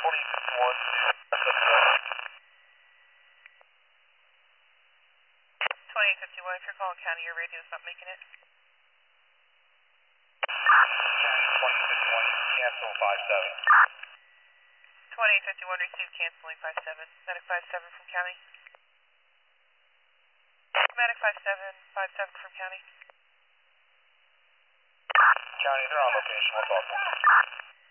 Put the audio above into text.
2051 2851, if you're calling county, your radio's not making it. County 2051, cancel 57. 2851, receive canceling 57. Medic 57 from county. Medic 57 from county. County, they're on location. What's all for?